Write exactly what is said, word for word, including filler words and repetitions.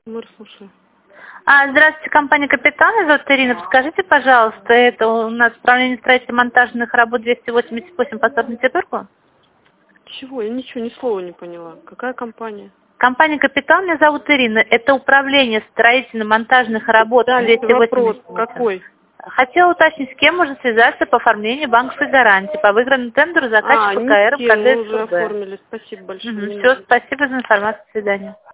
Мы слушаем. А, здравствуйте, компания «Капитан». Меня зовут Ирина. Подскажите, пожалуйста, это у нас управление строительно-монтажных работ двести восемьдесят восемь по Санкт-Петербургу? Чего? Я ничего, ни слова не поняла. Какая компания? Компания «Капитан», меня зовут Ирина. Это управление строительно-монтажных работ Дальше двести вопрос. восемьдесят восемь. Какой? Хотела уточнить, с кем можно связаться по оформлению банковской гарантии по выигранному тендру А, заказчик ни ПКР с кем, мы МКД уже СУБ. оформили. Спасибо большое. Не Все, надо. спасибо за информацию. До свидания.